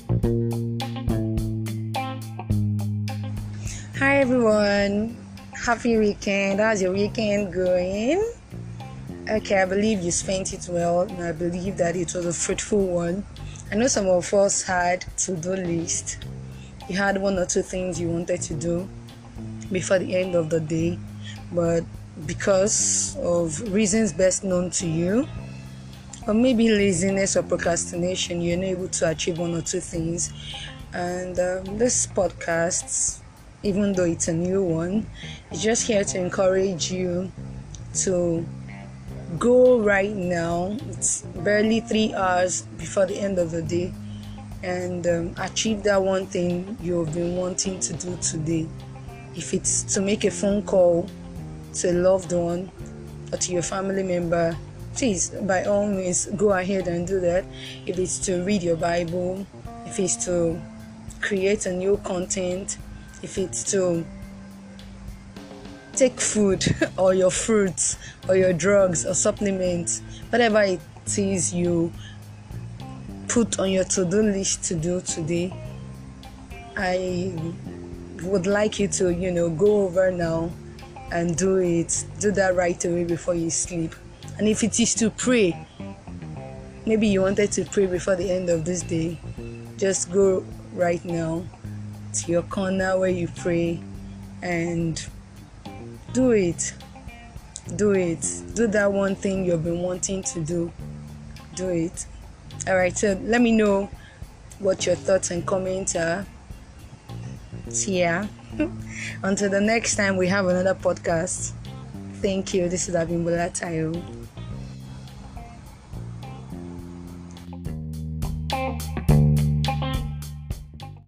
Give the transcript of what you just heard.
Hi everyone, happy weekend. How's your weekend going? Okay, I believe you spent it well, and I believe that it was a fruitful one. I know some of us had to-do list. You had one or two things you wanted to do before the end of the day, but because of reasons best known to you, or maybe laziness or procrastination, you're not able to achieve one or two things. And this podcast, even though it's a new one, is just here to encourage you to go right now. It's barely 3 hours before the end of the day, and achieve that one thing you've been wanting to do today. If it's to make a phone call to a loved one or to your family member, please, by all means, go ahead and do that. If it's to read your Bible, if it's to create a new content, if it's to take food or your fruits or your drugs or supplements, whatever it is you put on your to-do list to do today, I would like you to, go over now and do it. Do that right away before you sleep. And if it is to pray, maybe you wanted to pray before the end of this day, just go right now to your corner where you pray and do it. Do that one thing you've been wanting to do. Do it. Alright, so let me know what your thoughts and comments are. Yeah. Until the next time we have another podcast. Thank you. This is Abimbola Tayo.